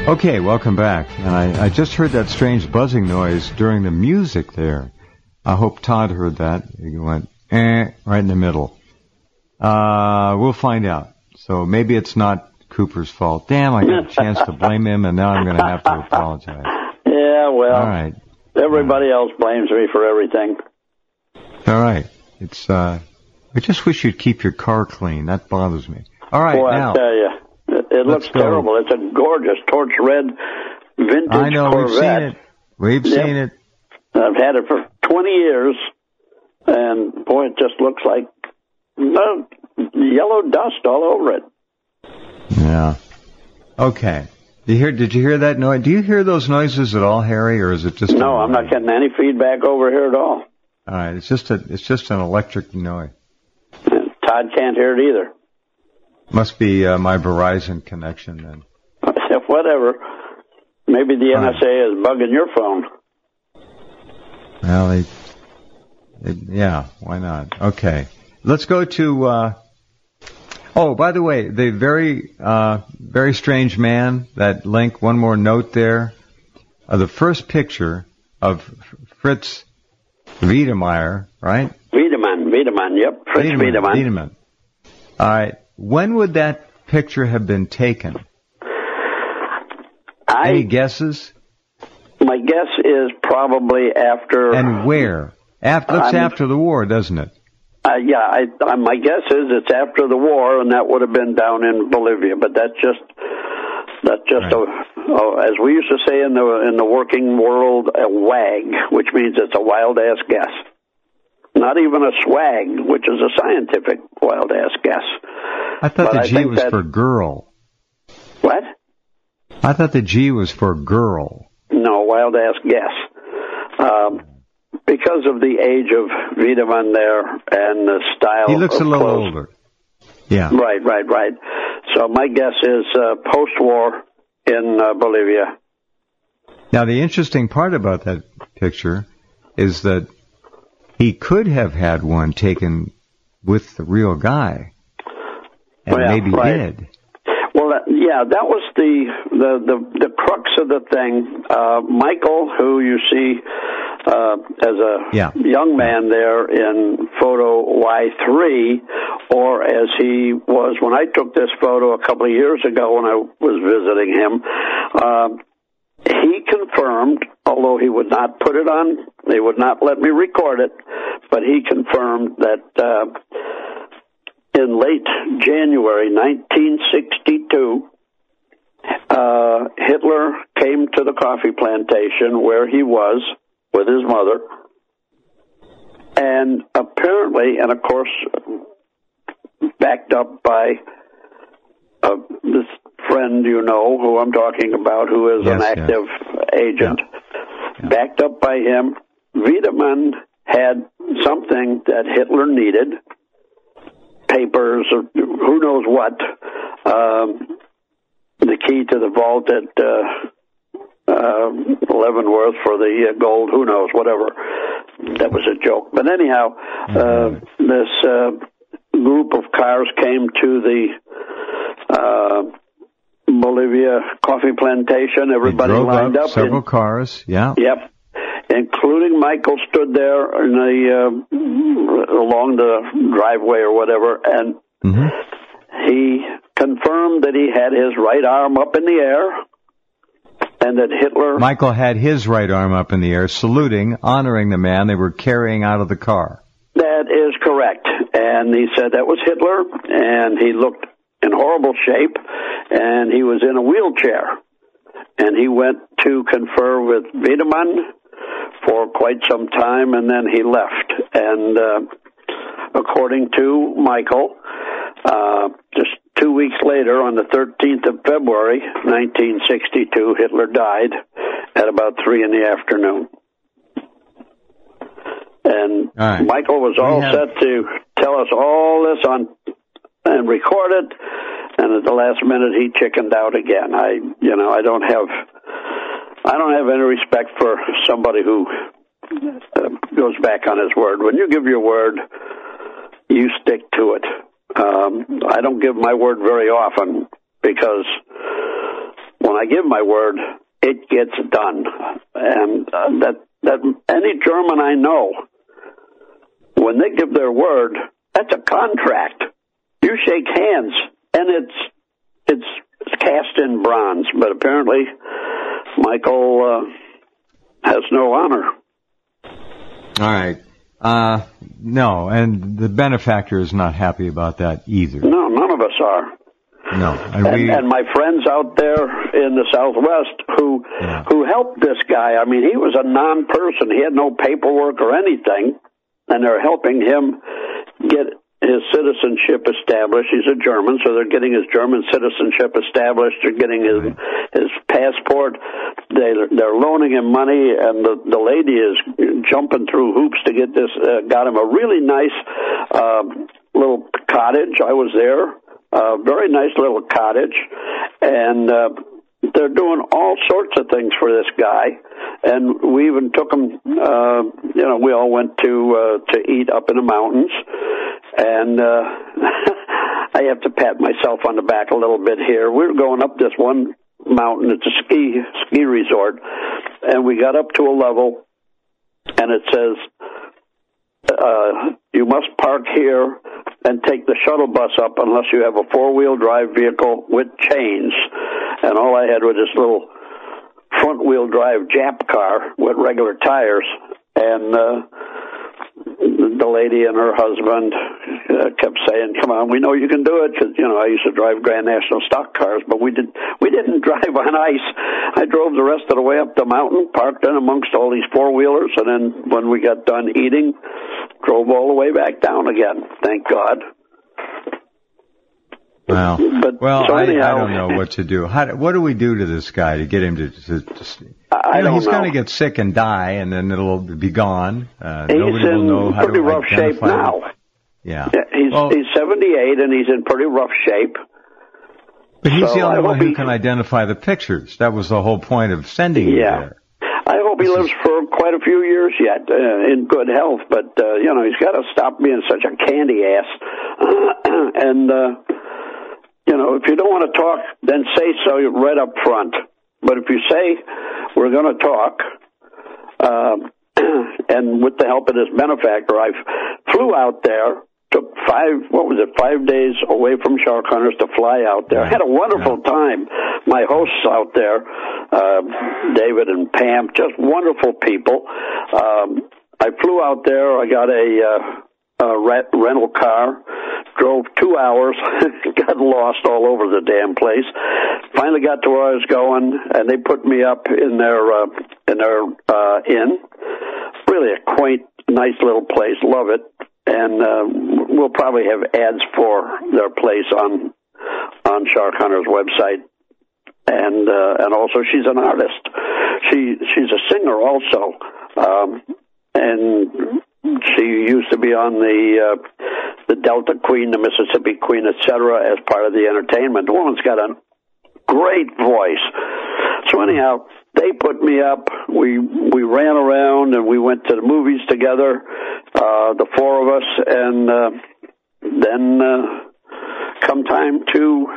Okay, welcome back. And I just heard that strange buzzing noise during the music there. I hope Todd heard that. He went, right in the middle. We'll find out. So maybe it's not Cooper's fault. Damn, I got a chance to blame him, and now I'm going to have to apologize. Yeah, well, all right. Everybody else blames me for everything. All right. It's I just wish you'd keep your car clean. That bothers me. All right, Boy, now. I tell you. It looks terrible. It's a gorgeous torch red vintage Corvette. I know, we've seen it. I've had it for 20 years, and boy, it just looks like yellow dust all over it. Yeah. Okay. Did you hear that noise? Do you hear those noises at all, Harry, or is it just... No, I'm not getting any feedback over here at all. All right, it's just an electric noise. Todd can't hear it either. Must be my Verizon connection then. Whatever. Maybe the NSA is bugging your phone. Well, yeah, why not? Okay. Let's go to... oh, by the way, the very strange man, that link, one more note there. The first picture of Fritz Wiedemeyer, right? Wiedemann, yep. Fritz Wiedemann. All right. When would that picture have been taken? Any guesses? My guess is probably after... And where? After the war, doesn't it? Yeah, my guess is it's after the war, and that would have been down in Bolivia. But that's just right. As we used to say in the working world, a wag, which means it's a wild-ass guess. Not even a swag, which is a scientific wild-ass guess. I thought the G was for girl. What? I thought the G was for girl. No, wild-ass guess. Because of the age of Wiedemann there and the style. He looks of a little clothes. older. Yeah. Right. So my guess is post-war in Bolivia. Now, the interesting part about that picture is that he could have had one taken with the real guy, and maybe did. Well, that was the crux of the thing. Michael, who you see as a young man there in photo Y3, or as he was when I took this photo a couple of years ago when I was visiting him, he confirmed, although he would not put it on, they would not let me record it, but he confirmed that in late January 1962, Hitler came to the coffee plantation where he was with his mother, and apparently, and of course, backed up by this friend you know who I'm talking about, who is an active agent, backed up by him, Wiedemann had something that Hitler needed, papers or who knows what, the key to the vault at Leavenworth for the gold, who knows, whatever. That was a joke. But anyhow, this group of cars came to the Bolivia coffee plantation. Everybody lined up. Several cars, Yep. Including Michael stood there along the driveway or whatever, and he confirmed that he had his right arm up in the air, and that Hitler... Michael had his right arm up in the air, saluting, honoring the man they were carrying out of the car. That is correct. And he said that was Hitler, and he looked in horrible shape, and he was in a wheelchair. And he went to confer with Wiedemann for quite some time, and then he left. And according to Michael, just 2 weeks later, on the 13th of February, 1962, Hitler died at about 3 p.m. And Michael was all set to tell us all this and record it, and at the last minute he chickened out again. I don't have any respect for somebody who goes back on his word. When you give your word, you stick to it. I don't give my word very often because when I give my word, it gets done. And that any German I know, when they give their word, that's a contract. You shake hands, and it's cast in bronze. But apparently, Michael has no honor. All right. No, and the benefactor is not happy about that either. No, none of us are. No, and my friends out there in the Southwest who helped this guy. I mean, he was a non-person. He had no paperwork or anything, and they're helping him get his citizenship established. He's a German, so they're getting his German citizenship established. They're getting his passport. They're loaning him money, and the lady is jumping through hoops to get this. Got him a really nice little cottage. I was there. Very nice little cottage, and they're doing all sorts of things for this guy. And we even took him. We all went to eat up in the mountains. And I have to pat myself on the back a little bit here. We were going up this one mountain. It's a ski resort, and we got up to a level, and it says, you must park here and take the shuttle bus up unless you have a four-wheel drive vehicle with chains. And all I had was this little front-wheel drive Jap car with regular tires, and the lady and her husband kept saying, "Come on, we know you can do it." Because I used to drive Grand National stock cars, but we didn't drive on ice. I drove the rest of the way up the mountain, parked in amongst all these four wheelers, and then when we got done eating, drove all the way back down again. Thank God. Wow. So anyhow, I don't know what to do. What do we do to this guy to get him to I don't know. He's going to get sick and die, and then it'll be gone. Nobody will know how to identify him. He's in pretty rough shape now. Yeah. He's 78, and he's in pretty rough shape. But he's the only one who can identify the pictures. That was the whole point of sending you there. I hope he lives for quite a few years yet in good health, but, he's got to stop being such a candy ass. And, if you don't want to talk, then say so right up front. But if you say, we're going to talk, and with the help of this benefactor, I flew out there, took 5 days away from shark hunters to fly out there. I had a wonderful time. My hosts out there, David and Pam, just wonderful people. I flew out there. I got a rental car, drove 2 hours, got lost all over the damn place. Finally got to where I was going, and they put me up in their inn. Really a quaint, nice little place. Love it. And we'll probably have ads for their place on Shark Hunter's website. And also she's an artist. She's a singer also. And she used to be on the Delta Queen, the Mississippi Queen, etc., as part of the entertainment. The woman's got a great voice. So anyhow, they put me up. We ran around and we went to the movies together, the four of us, and then come time to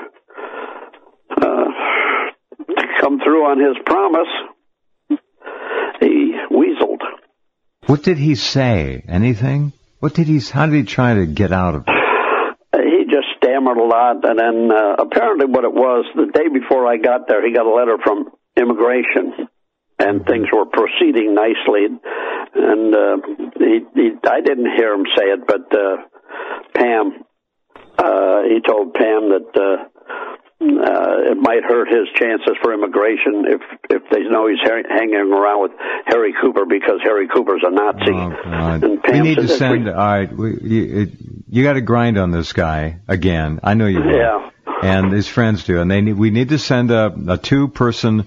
come through on his promise, he weaseled. What did he say? Anything? How did he try to get out of it? He just stammered a lot, and then apparently what it was, the day before I got there, he got a letter from immigration, and things were proceeding nicely. And I didn't hear him say it, but Pam, he told Pam that it might hurt his chances for immigration if they know he's hanging around with Harry Cooper, because Harry Cooper's a Nazi. Oh, God. We need to send. All right, you got to grind on this guy again. I know you will. Yeah. And his friends do, and we need to send a 2-person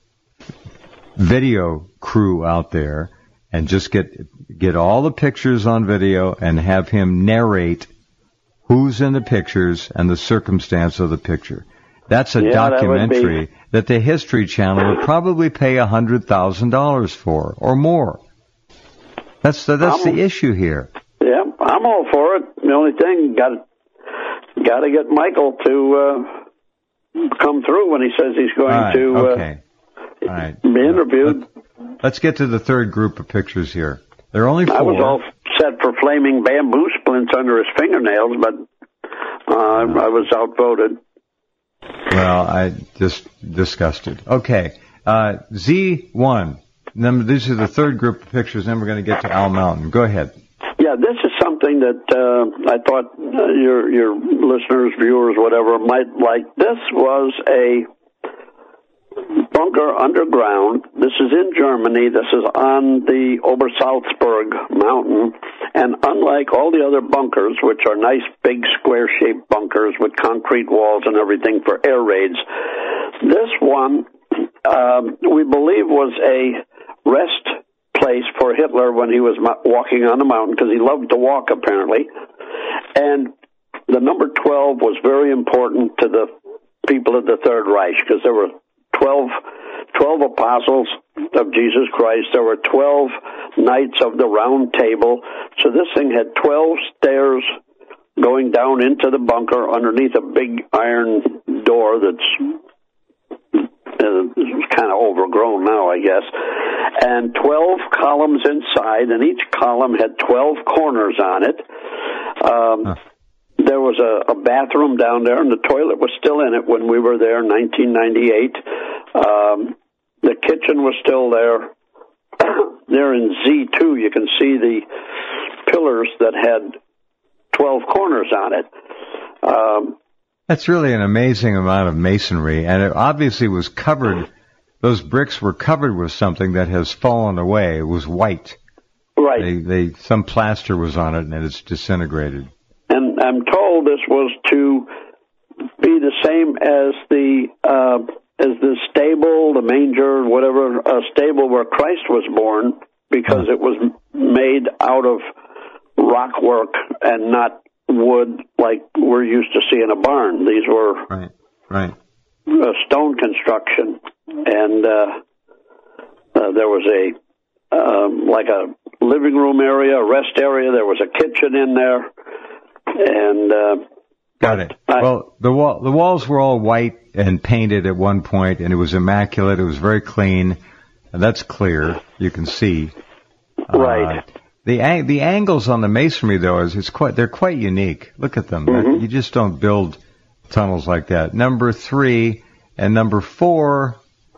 video crew out there and just get all the pictures on video and have him narrate who's in the pictures and the circumstance of the picture. That's a documentary that the History Channel would probably pay $100,000 for or more. That's the issue here. Yeah, I'm all for it. The only thing, got to get Michael to come through when he says he's going to be interviewed. Let's get to the third group of pictures here. There are only 4. I was all set for flaming bamboo splints under his fingernails, but I was outvoted. Well, I just disgusted. Okay, Z1. These are the third group of pictures, then we're going to get to Owl Mountain. Go ahead. Yeah, this is something that I thought your listeners, viewers, whatever, might like. This was a bunker underground. This is in Germany. This is on the Obersalzberg mountain. And unlike all the other bunkers, which are nice, big, square-shaped bunkers with concrete walls and everything for air raids, this one, we believe, was a rest place for Hitler when he was walking on the mountain, because he loved to walk, apparently. And the number 12 was very important to the people of the Third Reich, because there were 12 apostles of Jesus Christ. There were 12 knights of the Round Table. So this thing had 12 stairs going down into the bunker underneath a big iron door that's kind of overgrown now, I guess, and 12 columns inside, and each column had 12 corners on it. There was a bathroom down there, and the toilet was still in it when we were there in 1998. The kitchen was still there. There in Z2, you can see the pillars that had 12 corners on it. That's really an amazing amount of masonry, and it obviously was covered. Those bricks were covered with something that has fallen away. It was white. Right. Some plaster was on it, and it's disintegrated. And I'm told this was to be the same as the stable, the manger, whatever stable where Christ was born, because it was made out of rock work and not wood like we're used to see in a barn. These were right. Stone construction, and there was like a living room area, a rest area. There was a kitchen in there, and got it. Well, the walls were all white and painted at one point, and it was immaculate. It was very clean, and that's clear. You can see. Right. The angles on the masonry, though, they're quite unique. Look at them. Mm-hmm. You just don't build tunnels like that. Number 3 and number 4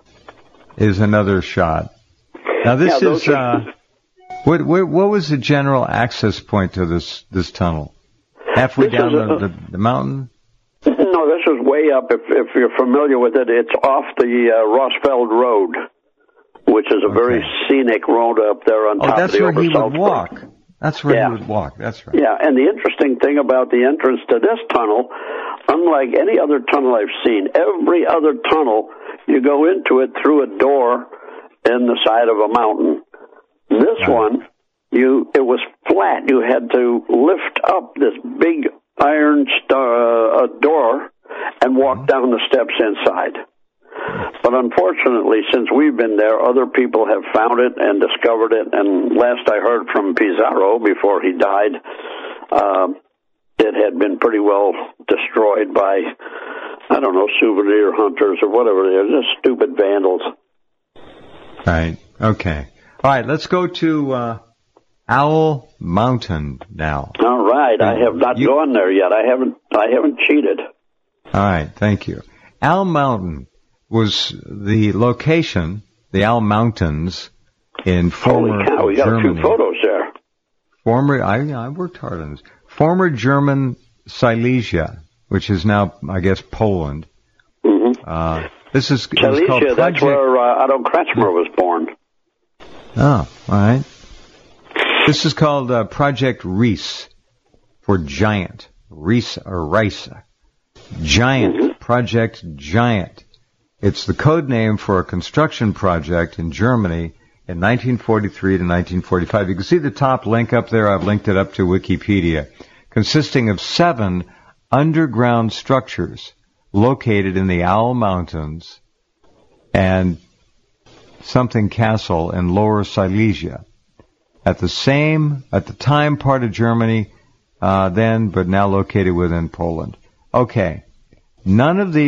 is another shot. Now this is what was the general access point to this tunnel? Halfway down the mountain? No, this is way up. If you're familiar with it, it's off the Rossfeld Road, which is a very scenic road up there on top of the Obersalzberg. That's where he would walk. That's where he would walk. That's right. Yeah, and the interesting thing about the entrance to this tunnel, unlike any other tunnel I've seen, every other tunnel, you go into it through a door in the side of a mountain. This one, it was flat. You had to lift up this big iron door and walk down the steps inside. But unfortunately, since we've been there, other people have found it and discovered it. And last I heard from Pizarro, before he died, it had been pretty well destroyed by, I don't know, souvenir hunters or whatever they are, just stupid vandals. Right. Okay. All right. Let's go to Owl Mountain now. All right. I have not gone there yet. I haven't cheated. All right. Thank you. Owl Mountain was the location, the Owl Mountains, in former Germany. Holy cow, we got a few photos there. I worked hard on this. Former German Silesia, which is now, I guess, Poland. Mm-hmm. This is Silesia, that's where Otto Kretschmer was born. Oh, all right. This is called Project Reese, for giant. Reese or Rice. Giant. Mm-hmm. Project Giant. It's the code name for a construction project in Germany in 1943 to 1945. You can see the top link up there. I've linked it up to Wikipedia, consisting of 7 underground structures located in the Owl Mountains and something castle in Lower Silesia. At the time part of Germany then, but now located within Poland. Okay. None of these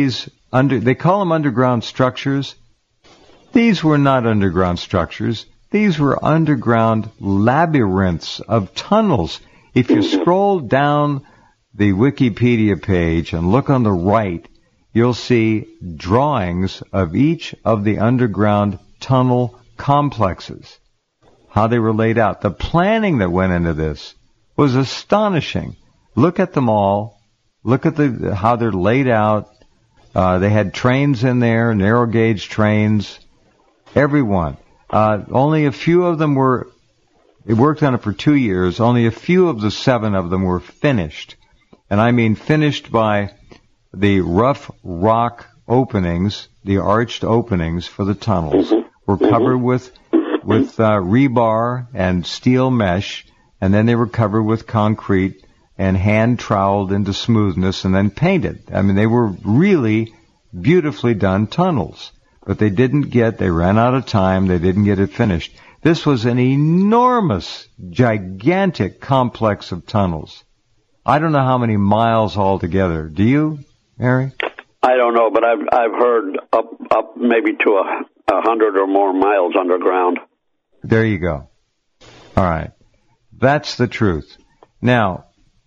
they call them underground structures. These were not underground structures. These were underground labyrinths of tunnels. If you scroll down the Wikipedia page and look on the right, you'll see drawings of each of the underground tunnel complexes, how they were laid out. The planning that went into this was astonishing. Look at them all. Look at how they're laid out. They had trains in there, narrow gauge trains. Everyone. Only a few of them they worked on it for 2 years. Only a few of the 7 of them were finished. And I mean finished by the rough rock openings, the arched openings for the tunnels were covered with rebar and steel mesh, and then they were covered with concrete and hand troweled into smoothness and then painted. I mean, they were really beautifully done tunnels. But they ran out of time, they didn't get it finished. This was an enormous, gigantic complex of tunnels. I don't know how many miles altogether. Do you, Harry? I don't know, but I've heard up maybe to 100 or more miles underground. There you go. All right. That's the truth. Now,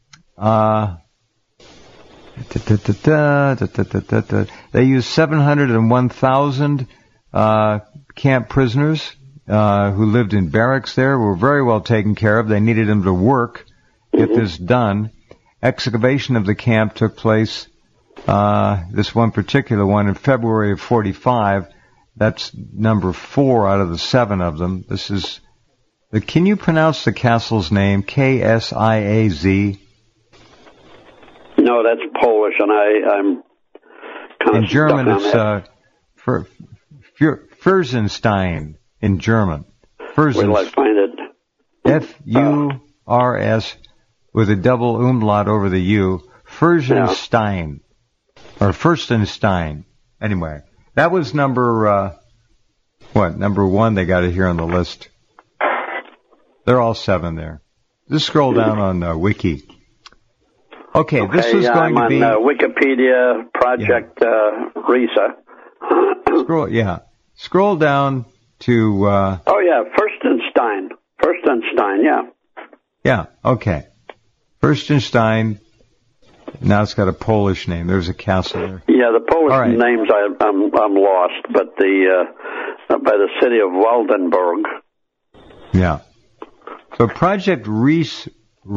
they used 701,000 camp prisoners who lived in barracks there, were very well taken care of. They needed them to work, get this done. Excavation of the camp took place, this one particular one, in February of 45. That's number 4 out of the 7 of them. This is can you pronounce the castle's name? K-S-I-A-Z? No, that's Polish, and I'm kind of in German. It's Fürstenstein in German. Where do I find it? F-U-R-S with a double umlaut over the U. Fürstenstein or Fürstenstein. Anyway, that was number 1? They got it here on the list. They're all 7 there. Just scroll down on Wiki. Okay, this was going to be on Wikipedia Project RISA. Scroll down to. Fürstenstein. Yeah. Yeah. Okay. Fürstenstein. Now it's got a Polish name. There's a castle there. Yeah, the Polish names I'm lost, but by the city of Waldenburg. Yeah. So Project RISA.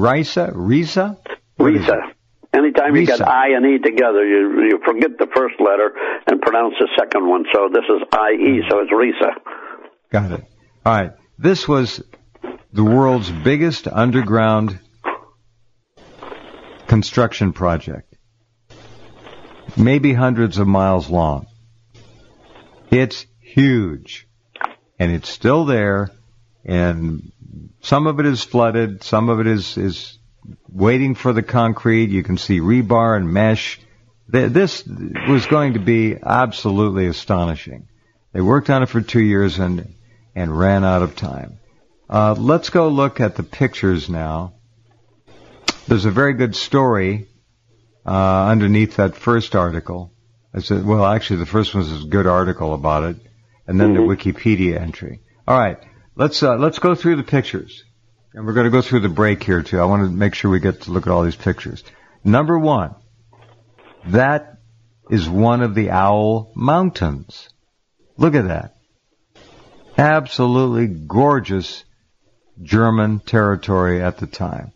Anytime you get I and E together, you forget the first letter and pronounce the second one. So this is I-E, so it's RISA. Got it. All right. This was the world's biggest underground construction project. Maybe hundreds of miles long. It's huge. And it's still there. And some of it is flooded. Some of it is waiting for the concrete. You can see rebar and mesh. This was going to be absolutely astonishing. They worked on it for 2 years and ran out of time. Let's go look at the pictures now. There's a very good story underneath that first article. Actually, the first one was a good article about it, and then the Wikipedia entry. All right, let's go through the pictures. And we're going to go through the break here, too. I want to make sure we get to look at all these pictures. Number 1, that is one of the Owl Mountains. Look at that. Absolutely gorgeous German territory at the time.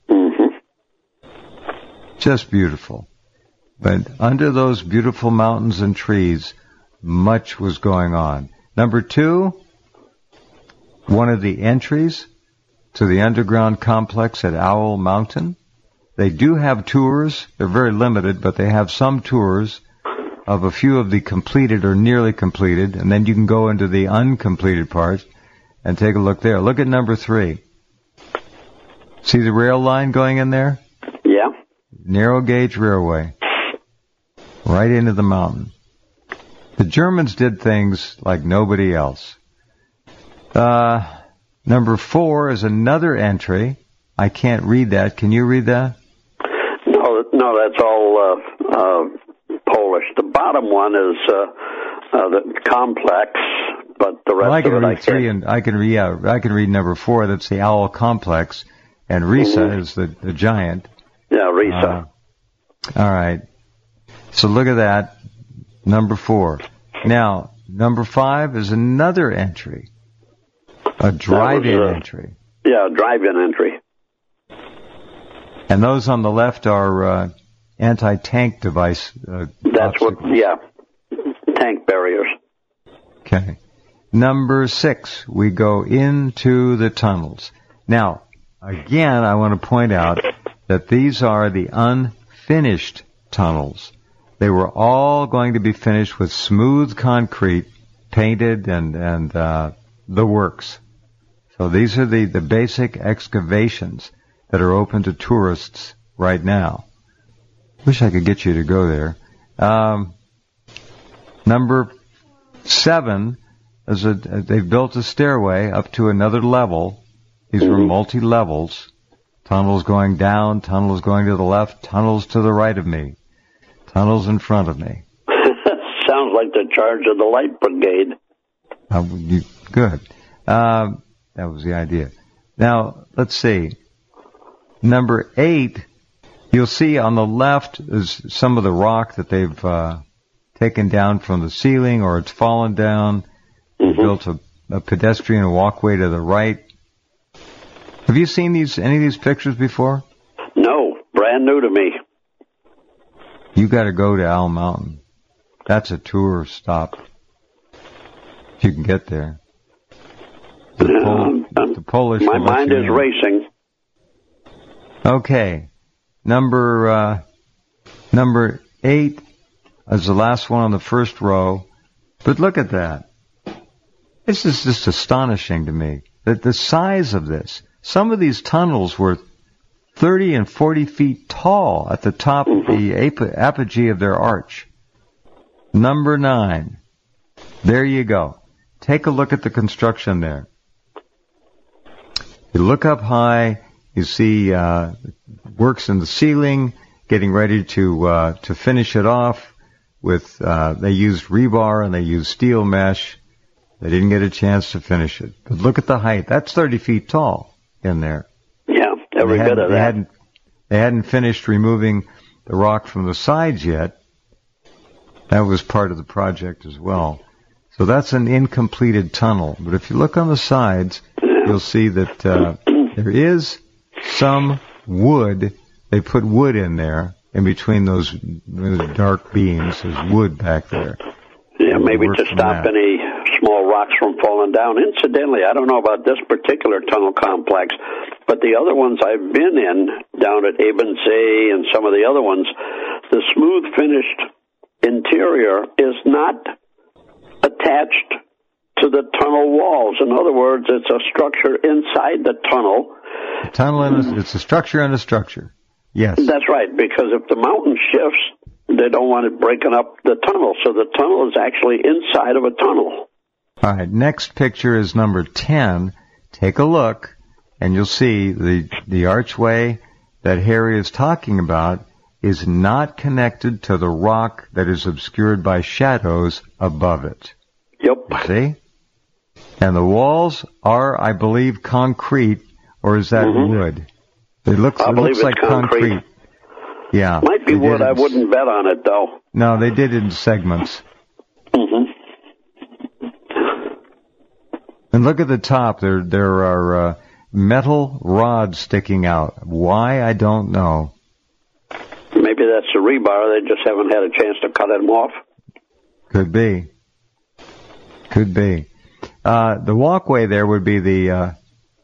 Just beautiful. But under those beautiful mountains and trees, much was going on. Number 2, one of the entries to the underground complex at Owl Mountain. They do have tours. They're very limited, but they have some tours of a few of the completed or nearly completed, and then you can go into the uncompleted parts and take a look there. Look at number 3. See the rail line going in there? Yeah. Narrow gauge railway. Right into the mountain. The Germans did things like nobody else. Number 4 is another entry. I can't read that. Can you read that? No, that's all Polish. course, the bottom one is the complex, but the rest of it I can't. I can read number 4. That's the owl complex, and Risa is the giant. Yeah, Risa. All right. So look at that, number 4. Now, number 5 is another entry, a drive-in entry. Yeah, drive-in entry. And those on the left are anti-tank device. That's tank barriers. Okay. Number 6, we go into the tunnels. Now, again, I want to point out that these are the unfinished tunnels. They were all going to be finished with smooth concrete, painted, and the works. So these are the basic excavations that are open to tourists right now. Wish I could get you to go there. Number 7 is they've built a stairway up to another level. These were multi-levels. Tunnels going down, tunnels going to the left, tunnels to the right of me, tunnels in front of me. Sounds like the charge of the light brigade. Good. That was the idea. Now, let's see. Number 8, you'll see on the left is some of the rock that they've taken down from the ceiling, or it's fallen down. They built a pedestrian walkway to the right. Have you seen any of these pictures before? No, brand new to me. You got to go to Owl Mountain. That's a tour stop. If you can get there. The Polish. My mind is racing. Okay, number 8 is the last one on the first row. But look at that. This is just astonishing to me. That the size of this. Some of these tunnels were 30 and 40 feet tall at the top of the apogee of their arch. Number 9. There you go. Take a look at the construction there. You look up high, you see works in the ceiling, getting ready to finish it off with, they used rebar and they used steel mesh. They didn't get a chance to finish it. But look at the height. That's 30 feet tall in there. Yeah, every bit of that. They hadn't finished removing the rock from the sides yet. That was part of the project as well. So that's an incompleted tunnel. But if you look on the sides, you'll see that there is some wood. They put wood in there in between those dark beams. There's wood back there. Yeah, maybe to stop any small rocks from falling down. Incidentally, I don't know about this particular tunnel complex, but the other ones I've been in, down at Ebensee and some of the other ones, the smooth finished interior is not attached to the tunnel walls. In other words, it's a structure inside the tunnel. It's a structure and a structure. Yes. That's right, because if the mountain shifts, they don't want it breaking up the tunnel. So the tunnel is actually inside of a tunnel. All right, next picture is number 10. Take a look, and you'll see the archway that Harry is talking about is not connected to the rock that is obscured by shadows above it. Yep. See? And the walls are, I believe, concrete, or is that wood? It looks like concrete. Yeah. Might be wood. I wouldn't bet on it, though. No, they did it in segments. And look at the top. There are metal rods sticking out. Why, I don't know. Maybe that's the rebar. They just haven't had a chance to cut them off. Could be. The walkway there would be the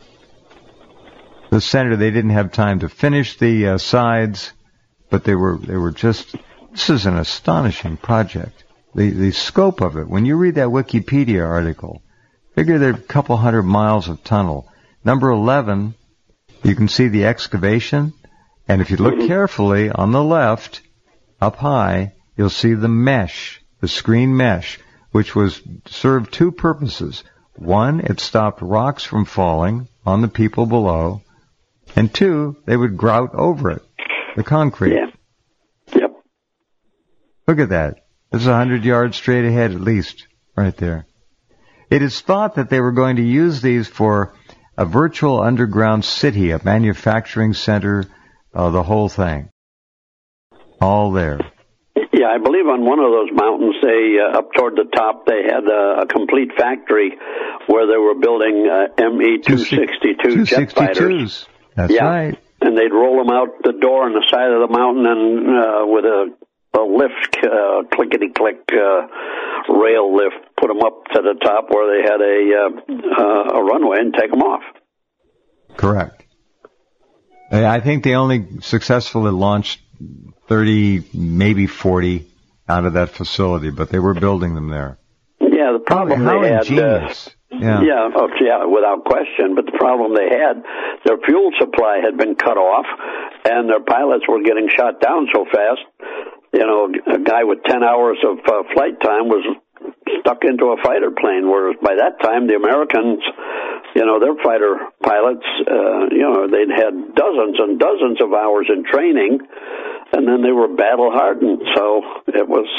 center. They didn't have time to finish the sides, but they were just. This is an astonishing project. The scope of it. When you read that Wikipedia article, figure there are a couple 100 miles of tunnel. Number 11, you can see the excavation, and if you look carefully on the left, up high, you'll see the mesh, the screen mesh, which served two purposes. One, it stopped rocks from falling on the people below, and two, they would grout over it, the concrete. Yeah. Yep. Look at that. This is 100 yards straight ahead at least, right there. It is thought that they were going to use these for a virtual underground city, a manufacturing center, the whole thing. All there. Yeah, I believe on one of those mountains, they up toward the top, they had a complete factory where they were building ME-262 jet fighters. That's right. And they'd roll them out the door on the side of the mountain and with a lift, clickety-click rail lift, put them up to the top where they had a runway and take them off. Correct. I think they only successfully launched 30, maybe 40 out of that facility, but they were building them there. Yeah, the problem they had... ingenious. Yeah, without question. But the problem they had, their fuel supply had been cut off, and their pilots were getting shot down so fast. You know, a guy with 10 hours of flight time was stuck into a fighter plane, whereas by that time the Americans, you know, their fighter pilots, they'd had dozens and dozens of hours in training, and then they were battle hardened. So it was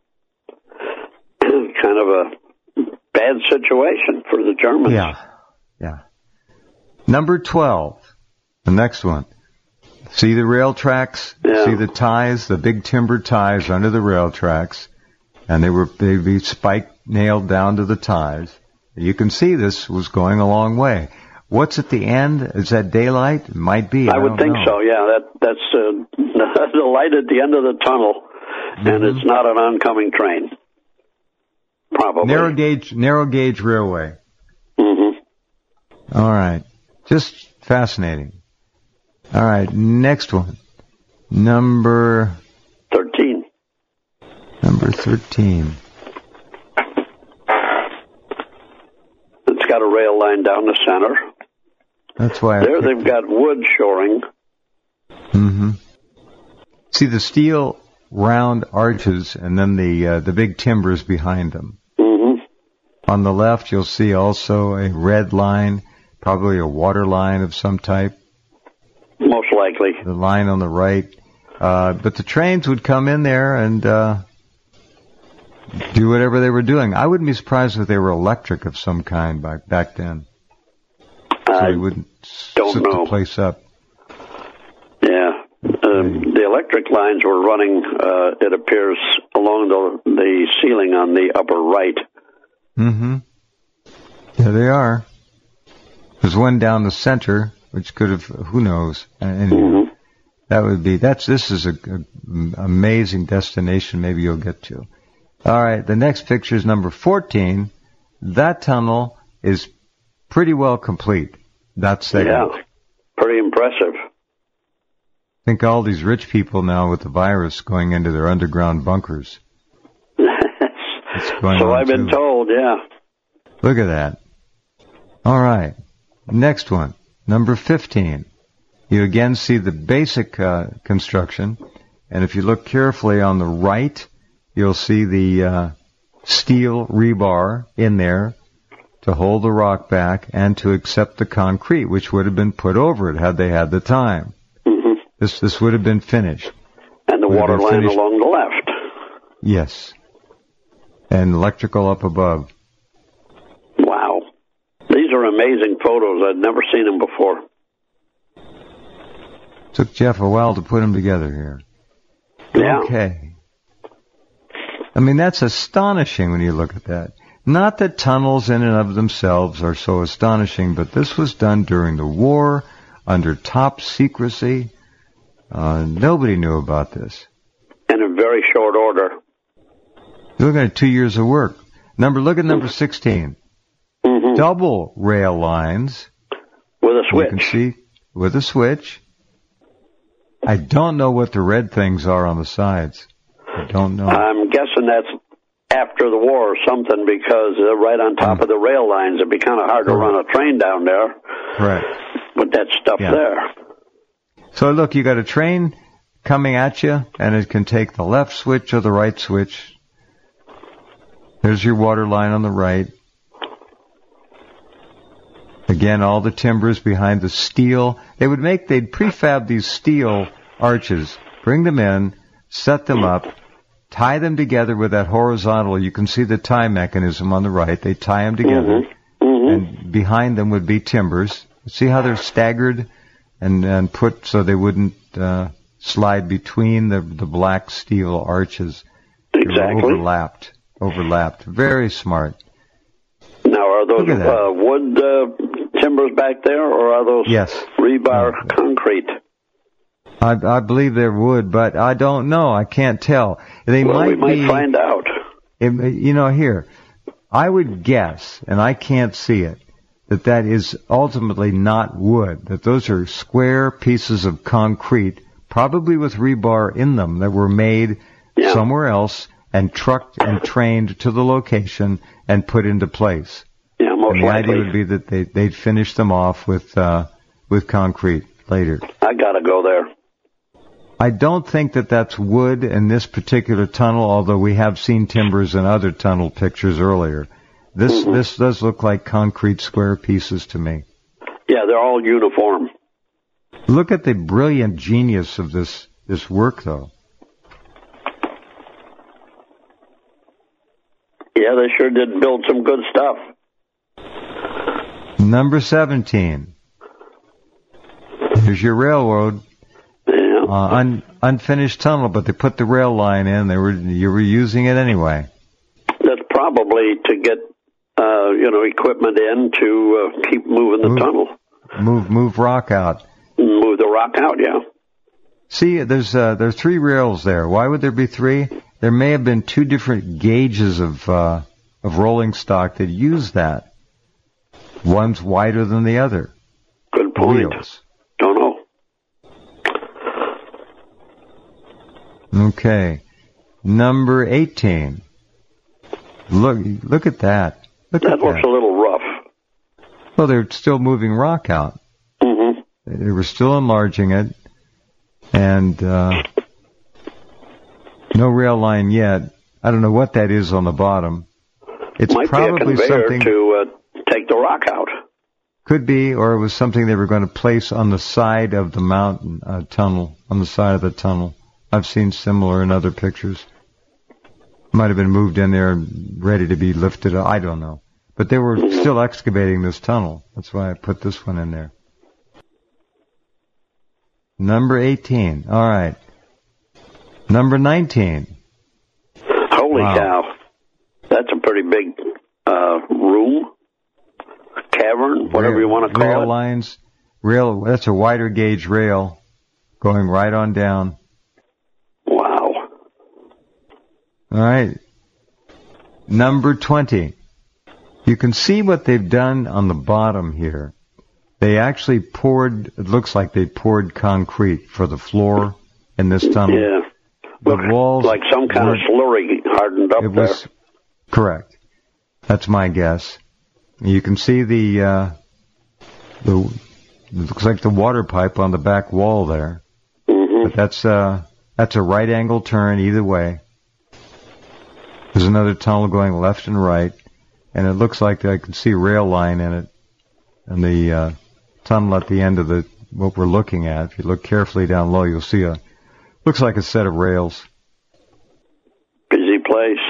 kind of a bad situation for the Germans. Yeah. Number 12, the next one. See the rail tracks? Yeah. See the ties, the big timber ties under the rail tracks, and they'd be spiked, nailed down to the ties. You can see this was going a long way. What's at the end? Is that daylight? It might be. I would think so. Yeah, that's the light at the end of the tunnel, and it's not an oncoming train. Probably narrow gauge railway. Mm-hmm. All right, just fascinating. All right, next one, number 13. Number 13. It's got a rail line down the center. That's why there they've got wood shoring. Mm-hmm. See the steel round arches, and then the big timbers behind them. Mm-hmm. On the left, you'll see also a red line, probably a water line of some type. Most likely. The line on the right. But the trains would come in there and do whatever they were doing. I wouldn't be surprised if they were electric of some kind back then. So they wouldn't don't set know. the place up. Yeah. The electric lines were running, it appears, along the ceiling on the upper right. Mm-hmm. There they are. There's one down the center, which could have, who knows. Anyway, this is a amazing destination maybe you'll get to. All right, the next picture is number 14. That tunnel is pretty well complete. That segment. Yeah, pretty impressive. Think all these rich people now with the virus going into their underground bunkers. So I've been told, yeah. Look at that. All right. Next one, number 15. You again see the basic construction, and if you look carefully on the right, you'll see the steel rebar in there to hold the rock back and to accept the concrete, which would have been put over it had they had the time. Mm-hmm. This would have been finished. And the water line along the left. Yes. And electrical up above. Wow. These are amazing photos. I'd never seen them before. Took Jeff a while to put them together here. Yeah. Okay. I mean, that's astonishing when you look at that. Not that tunnels in and of themselves are so astonishing, but this was done during the war, under top secrecy. Nobody knew about this. In a very short order. You're looking at 2 years of work. Look at number 16. Mm-hmm. Double rail lines. With a switch. You can see, with a switch. I don't know what the red things are on the sides. I don't know. I'm guessing that's after the war or something, because they're right on top of the rail lines. It'd be kind of hard to run a train down there. Right. With that stuff there. So look, you got a train coming at you, and it can take the left switch or the right switch. There's your water line on the right. Again, all the timbers behind the steel. They'd prefab these steel arches, bring them in, set them up, tie them together with that horizontal. You can see the tie mechanism on the right. They tie them together, and behind them would be timbers. See how they're staggered and put so they wouldn't slide between the black steel arches. Exactly. Overlapped. Very smart. Now, are those wood timbers back there, or are those rebar concrete? I believe they're wood, but I don't know. I can't tell. We might find out. Here, I would guess, and I can't see it, that is ultimately not wood, that those are square pieces of concrete, probably with rebar in them, that were made somewhere else and trucked and trained to the location and put into place. Yeah, most and the likely. idea would be that they'd finish them off with concrete later. I gotta go there. I don't think that that's wood in this particular tunnel, although we have seen timbers in other tunnel pictures earlier. This does look like concrete square pieces to me. Yeah, they're all uniform. Look at the brilliant genius of this work, though. Yeah, they sure did build some good stuff. Number 17. Here's your railroad. Unfinished tunnel, but they put the rail line in. You were using it anyway. That's probably to get equipment in to keep moving the tunnel. Move rock out. Move the rock out, yeah. See, there's 3 rails there. Why would there be 3? There may have been 2 different gauges of rolling stock that used that. One's wider than the other. Good point. Wheels. Don't know. Okay. Number 18. Look at that. That looks a little rough. Well, they're still moving rock out. Mm-hmm. They were still enlarging it, and no rail line yet. I don't know what that is on the bottom. It's might probably be a conveyor something to take the rock out. Could be, or it was something they were going to place on the side of the mountain tunnel, on the side of the tunnel. I've seen similar in other pictures. Might have been moved in there and ready to be lifted. I don't know. But they were still excavating this tunnel. That's why I put this one in there. Number 18. All right. Number 19. Holy cow. That's a pretty big room, cavern, whatever you want to call it. Rail lines. That's a wider gauge rail going right on down. Wow. All right. Number 20. You can see what they've done on the bottom here. They actually it looks like they poured concrete for the floor in this tunnel. Yeah. The walls. Like some kind of slurry hardened up there. Correct. That's my guess. You can see it looks like the water pipe on the back wall there. Mm-hmm. But that's a right angle turn either way. There's another tunnel going left and right, and it looks like I can see a rail line in it. And the tunnel at the end of what we're looking at, if you look carefully down low, you'll see looks like a set of rails. Busy place.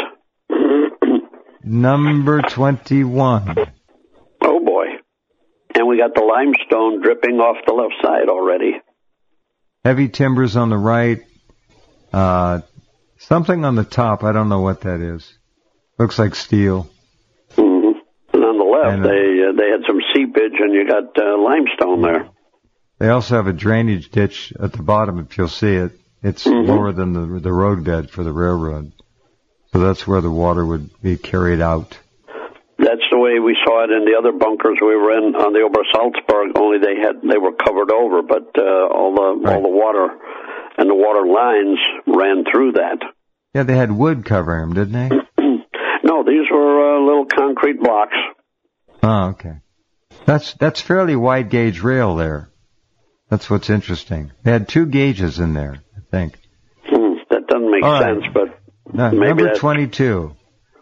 Number 21. Oh boy. And we got the limestone dripping off the left side already. Heavy timbers on the right. Something on the top. I don't know what that is. Looks like steel. Mm-hmm. And on the left, they had some seepage, and you got limestone there. They also have a drainage ditch at the bottom, if you'll see it. It's lower than the road bed for the railroad. So that's where the water would be carried out. That's the way we saw it in the other bunkers we were in on the Obersalzberg, only they were covered over, but all the water and the water lines ran through that. Yeah, they had wood covering them, didn't they? No, these were little concrete blocks. Oh, okay. That's fairly wide gauge rail there. That's what's interesting. They had 2 gauges in there, I think. That doesn't make sense, but number 22.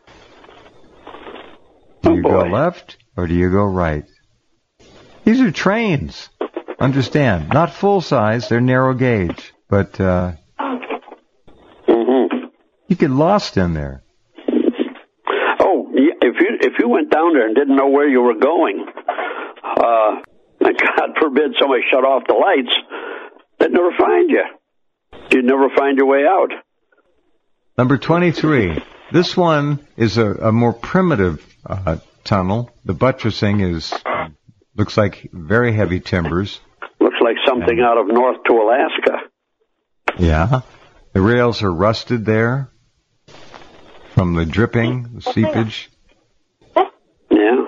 Do you go left or do you go right? These are trains. Understand? Not full size. They're narrow gauge, but You get lost in there. Oh, if you went down there and didn't know where you were going, and God forbid somebody shut off the lights, they'd never find you. You'd never find your way out. Number 23. This one is a more primitive tunnel. The buttressing looks like very heavy timbers. Looks like something out of North to Alaska. Yeah. The rails are rusted there from the dripping, the seepage. Yeah.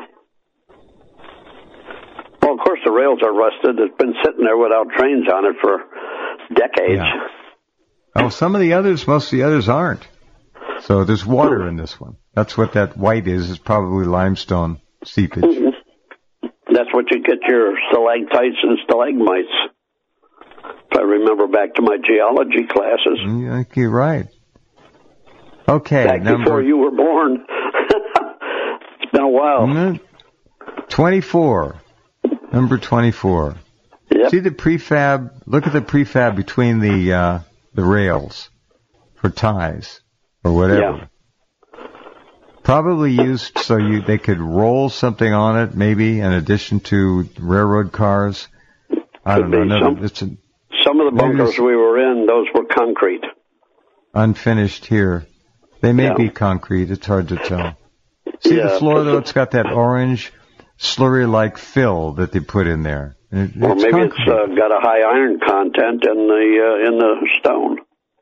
Well, of course the rails are rusted. It's been sitting there without trains on it for decades. Yeah. Oh, most of the others aren't. So there's water in this one. That's what that white is probably limestone seepage. That's what you get your stalactites and stalagmites. If I remember back to my geology classes. I think you're right. Okay. Back before you were born. It's been a while. 24. Number 24. Yep. See the prefab? Look at the prefab between the rails for ties or whatever. Yeah. Probably used so they could roll something on it, maybe in addition to railroad cars. I don't know. Some of the bunkers we were in, those were concrete. Unfinished here. They may be concrete. It's hard to tell. See the floor, though? It's got that orange, slurry-like fill that they put in there. Or maybe concrete. It's got a high iron content in the stone.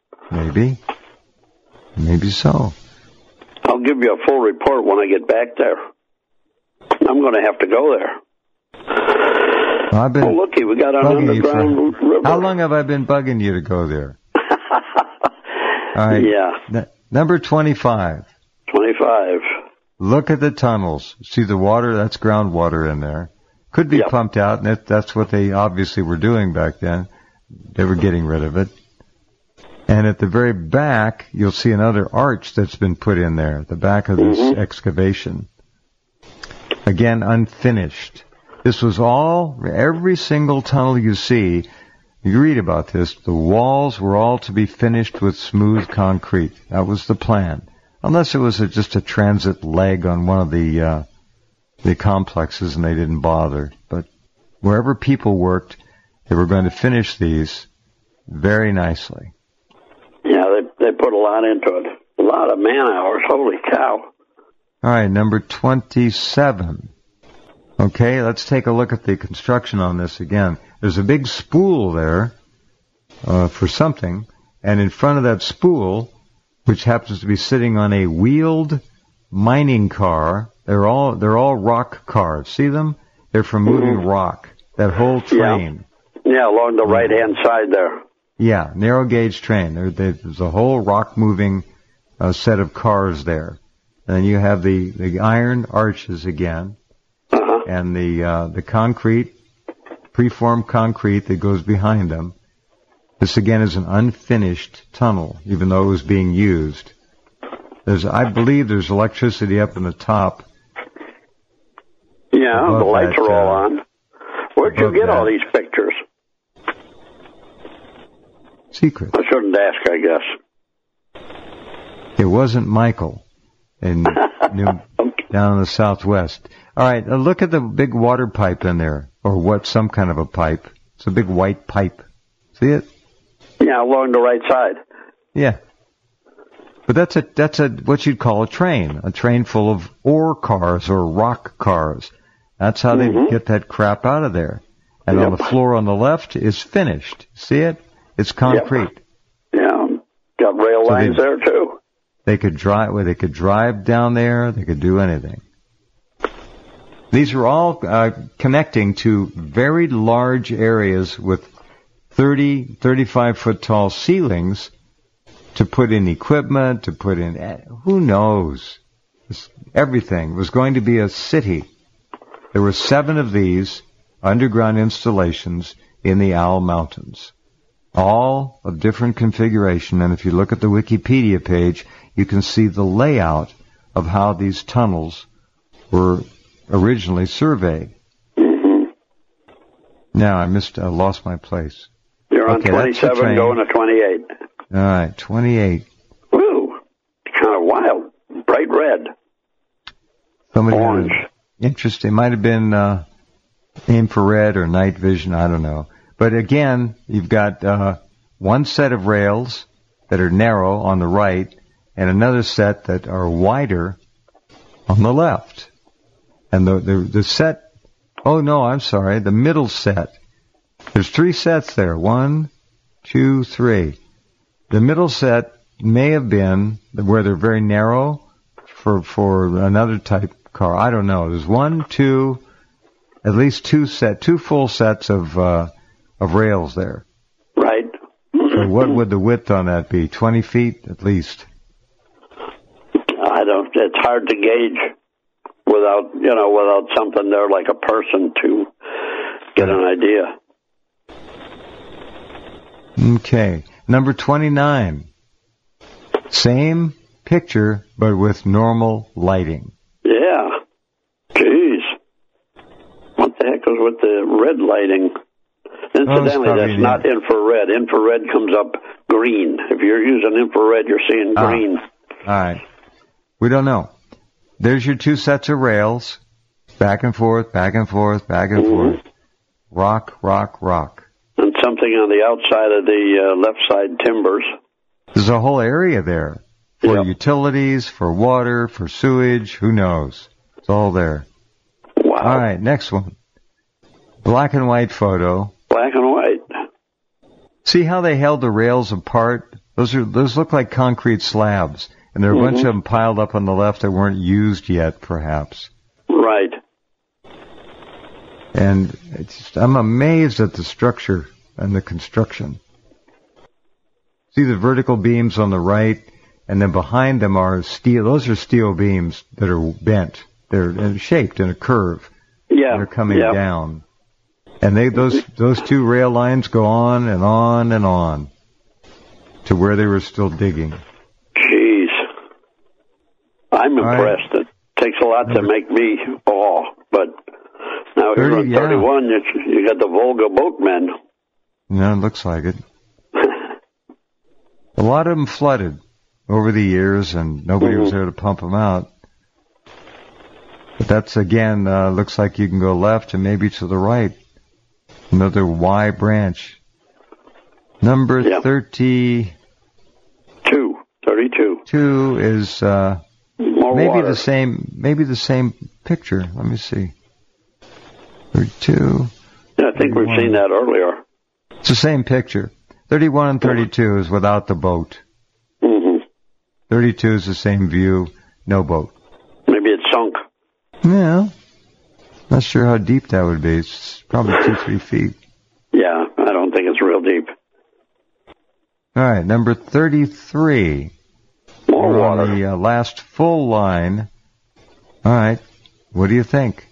Maybe so. I'll give you a full report when I get back there. I'm going to have to go there. I've been looky, we got an underground river. How long have I been bugging you to go there? All right. Yeah. Number 25. 25. Look at the tunnels. See the water? That's groundwater in there. Could be pumped out, and that's what they obviously were doing back then. They were getting rid of it. And at the very back, you'll see another arch that's been put in there, the back of this excavation. Again, unfinished. This was every single tunnel you see, you read about this, the walls were all to be finished with smooth concrete. That was the plan. Unless it was just a transit leg on one of the complexes and they didn't bother. But wherever people worked, they were going to finish these very nicely. Yeah, they put a lot into it. A lot of man hours. Holy cow. All right, number 27. Okay, let's take a look at the construction on this again. There's a big spool there for something, and in front of that spool, which happens to be sitting on a wheeled mining car, they're all rock cars. See them? They're for moving rock. That whole train. Yeah, along the right-hand side there. Yeah, narrow gauge train. There's a whole rock moving set of cars there. And then you have the iron arches again. And the concrete, preformed concrete that goes behind them. This again is an unfinished tunnel, even though it was being used. I believe there's electricity up in the top. Yeah, the lights are all on. Where'd you get all these pictures? Secret. I shouldn't ask, I guess. It wasn't Michael down in the southwest. All right, look at the big water pipe in there, or some kind of a pipe. It's a big white pipe. See it? Yeah, along the right side. Yeah. But that's what you'd call a train full of ore cars or rock cars. That's how they get that crap out of there. And on the floor on the left is finished. See it? It's concrete. Yeah. Got rail lines there too. They could drive down there. They could do anything. These are all connecting to very large areas with 30, 35-foot tall ceilings to put in equipment, to put in, who knows? Everything was going to be a city. There were 7 of these underground installations in the Owl Mountains, all of different configuration. And if you look at the Wikipedia page, you can see the layout of how these tunnels were originally surveyed. Now I lost my place. You're on 27 going to 28. All right, 28. Woo! wild, bright red. Orange. Interesting. Might have been infrared or night vision. I don't know. But again, you've got one set of rails that are narrow on the right and another set that are wider on the left. And the set, oh no, I'm sorry, the middle set. There's 3 sets there. 1, 2, 3. The middle set may have been where they're very narrow for another type car. I don't know. There's 1, 2, at least 2 full sets of rails there. Right. So what would the width on that be? 20 feet at least? It's hard to gauge without something there like a person to get an idea. Okay. Number 29. Same picture, but with normal lighting. Yeah. Jeez. What the heck was with the red lighting? Incidentally, that's not infrared. Infrared comes up green. If you're using infrared, you're seeing green. All right. We don't know. There's your 2 sets of rails. Back and forth, back and forth, back and forth. Rock, rock, rock. And something on the outside of the left side timbers. There's a whole area there for utilities, for water, for sewage. Who knows? It's all there. Wow. All right, next one. Black and white photo. Black and white. See how they held the rails apart? Those look like concrete slabs, and there are a bunch of them piled up on the left that weren't used yet, perhaps. Right. And I'm amazed at the structure and the construction. See the vertical beams on the right, and then behind them are steel. Those are steel beams that are bent. They're shaped in a curve. Yeah. They're coming down. And those 2 rail lines go on and on and on to where they were still digging. Jeez. I'm impressed. Right. It takes a lot to make me awe, but now here on 31, you got the Volga boatmen. Yeah, it looks like it. A lot of them flooded over the years, and nobody was there to pump them out. But that's, again, looks like you can go left and maybe to the right. Another Y branch. Number 32. 32. 2 is maybe the same picture. Let me see. 32. Yeah, I think we've seen that earlier. It's the same picture. 31 and 32 is without the boat. 32 is the same view, no boat. Maybe it's sunk. Yeah. Not sure how deep that would be. It's probably 2-3 feet. Yeah, I don't think it's real deep. All right, number 33. More water. On the last full line. All right, what do you think?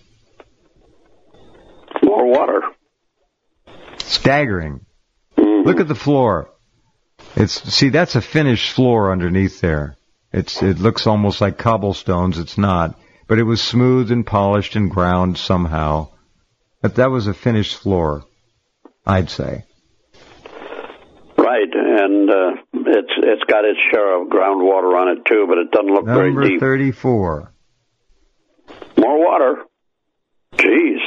More water. Staggering. Look at the floor. That's a finished floor underneath there. It looks almost like cobblestones. It's not. But it was smooth and polished and ground somehow. But that was a finished floor, I'd say. Right, and it's got its share of groundwater on it too, but it doesn't look very deep. Number 34. More water. Jeez.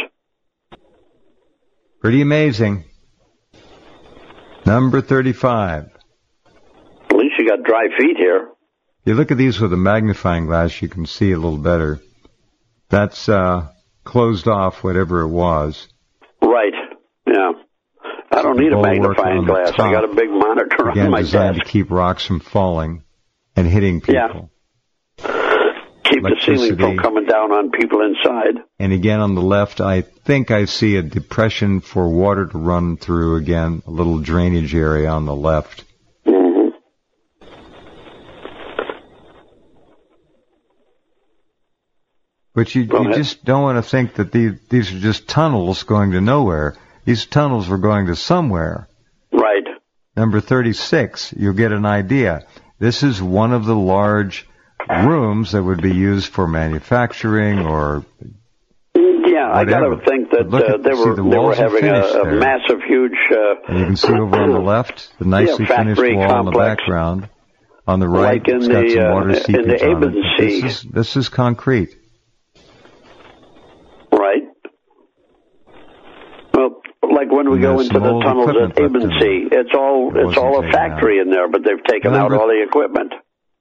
Pretty amazing. Number 35. At least you got dry feet here. You look at these with a magnifying glass, you can see a little better. That's closed off whatever it was. Right. Yeah. I don't need a magnifying glass. I got a big monitor on my desk. Designed to keep rocks from falling and hitting people. Yeah. Keep the ceiling from coming down on people inside. And again on the left, I think I see a depression for water to run through again, a little drainage area on the left. But you just don't want to think that these are just tunnels going to nowhere. These tunnels were going to somewhere. Right. Number 36, you'll get an idea. This is one of the large rooms that would be used for manufacturing or whatever. I got to think that they were having a massive, huge... and you can see over on the left, the nicely finished wall complex. in the background. On the right, like in it's got the, some water seepage in the on Aben it. Sea. This is concrete. Right. Well, like when we go into the tunnels at Aben Sea, it's all a factory in there, but they've taken out all the equipment.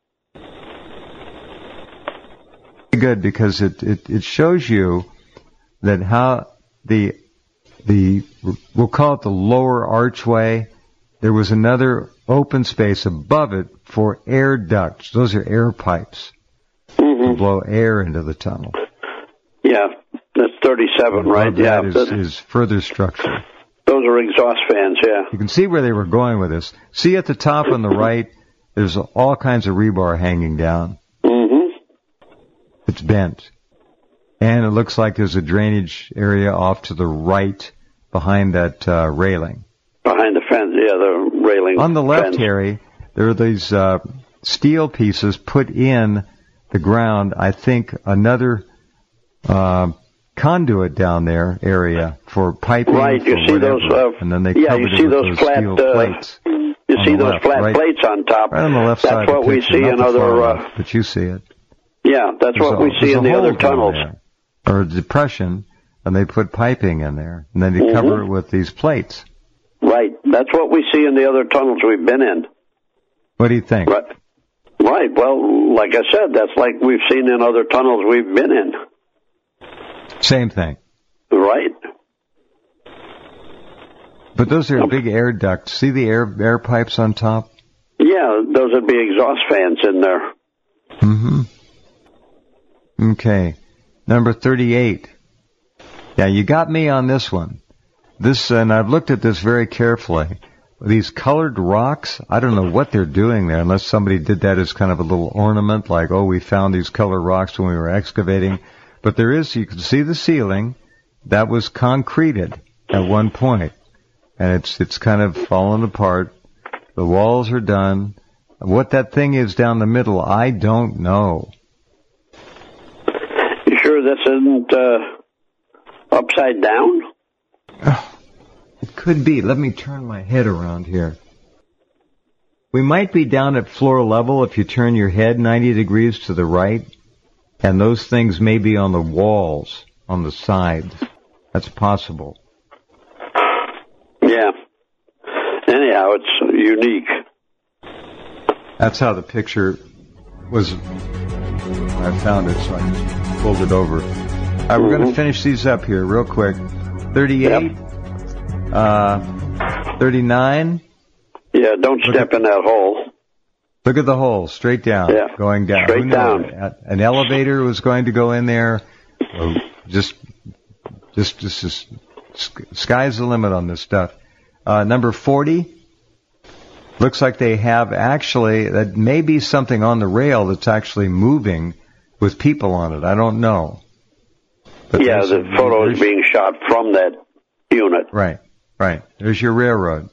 Good, because it shows you that how the we'll call it the lower archway. There was another open space above it for air ducts. Those are air pipes to blow air into the tunnel. Yeah, that's 37, right? Yeah, that is further structure. Those are exhaust fans, yeah. You can see where they were going with this. See at the top on the right, there's all kinds of rebar hanging down. It's bent. And it looks like there's a drainage area off to the right behind that railing. Behind the fence, yeah, the railing. On the left, fence. Harry, there are these steel pieces put in the ground. I think another conduit down there area for piping. Right, you see whatever. those. And then they you see those flat plates. You see those flat plates on top. Right on the left side. That's what we see in other. But you see it. Yeah, that's what we see in the other tunnels. Or a depression, and they put piping in there, and then they cover it with these plates. Right, that's what we see in the other tunnels we've been in. What do you think? Right, well, like I said, that's like we've seen in other tunnels we've been in. Same thing. Right. But those are big air ducts. See the air pipes on top? Yeah, those would be exhaust fans in there. Okay. Number 38. Yeah, you got me on this one. This, and I've looked at this very carefully. These colored rocks, I don't know what they're doing there, unless somebody did that as kind of a little ornament, like, oh, we found these colored rocks when we were excavating. But there is, you can see the ceiling, that was concreted at one point. And it's kind of fallen apart. The walls are done. What that thing is down the middle, I don't know. You sure this isn't upside down? It could be. Let me turn my head around here. We might be down at floor level if you turn your head 90 degrees to the right, and those things may be on the walls, on the sides. That's possible. Yeah. Anyhow, it's unique. That's how the picture was. I found it, so I just pulled it over. All right, we're going to finish these up here real quick. 38, 39. Yeah, don't step in that hole. Look at the hole, straight down, going down. Straight down. An elevator was going to go in there. Just sky's the limit on this stuff. Number 40. Looks like they have actually, that may be something on the rail that's actually moving with people on it. I don't know. But yeah, the photo is being shot from that unit. Right. There's your railroad.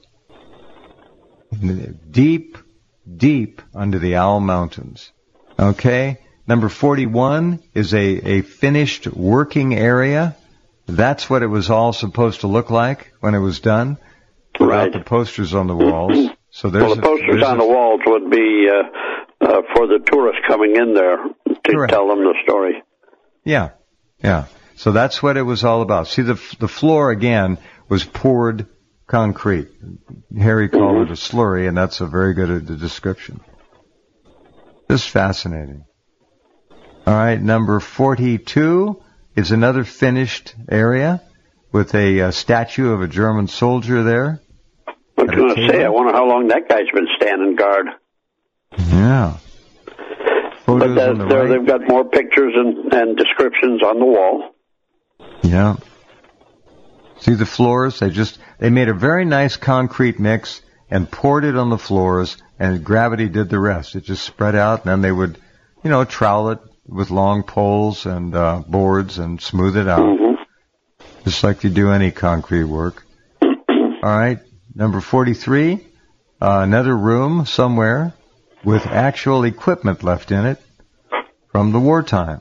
Deep under the Owl Mountains. Okay. Number 41 is a finished working area. That's what it was all supposed to look like when it was done. Without the posters on the walls. So the posters on the walls would be for the tourists coming in there to tell them the story. Yeah. So that's what it was all about. See, the floor, again, was poured concrete. Harry called it a slurry, and that's a very good description. Just fascinating. All right, number 42 is another finished area with a statue of a German soldier there. I was going to say, I wonder how long that guy's been standing guard. Yeah. But they've got more pictures and descriptions on the wall. Yeah. See the floors? They made a very nice concrete mix and poured it on the floors, and gravity did the rest. It just spread out, and then they would, trowel it with long poles and boards and smooth it out. Just like you do any concrete work. All right. Number 43, another room somewhere with actual equipment left in it from the wartime.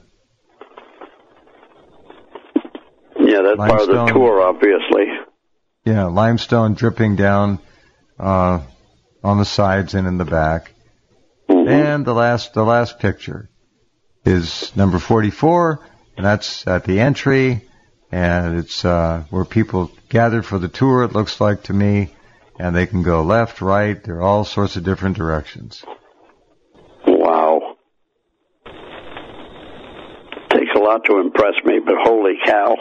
Yeah, that's part of the tour, obviously. Yeah, limestone dripping down on the sides and in the back. And the last picture is number 44, and that's at the entry, and it's where people gather for the tour, it looks like to me, and they can go left, right, there are all sorts of different directions. Wow. Takes a lot to impress me, but holy cow.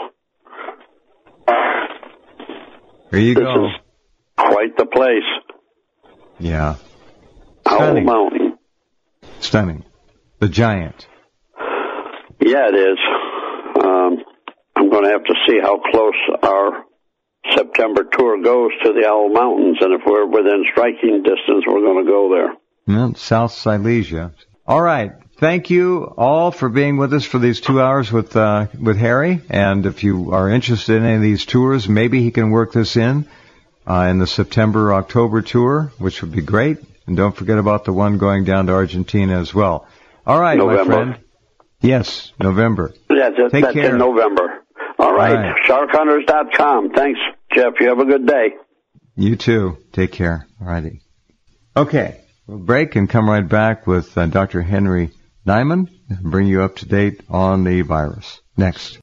Here you go. This is quite the place. Yeah. Owl Mountain. Stunning. The giant. Yeah, it is. I'm going to have to see how close our September tour goes to the Owl Mountains, and if we're within striking distance, we're going to go there. South Silesia. All right. Thank you all for being with us for these 2 hours with Harry. And if you are interested in any of these tours, maybe he can work this in the September-October tour, which would be great. And don't forget about the one going down to Argentina as well. All right, November. My friend. Yes, November. Yeah, that's care. in November. All right. SharkHunters.com. Thanks, Jeff. You have a good day. You too. Take care. All righty. Okay. We'll break and come right back with Dr. Henry Nyman and bring you up to date on the virus. Next.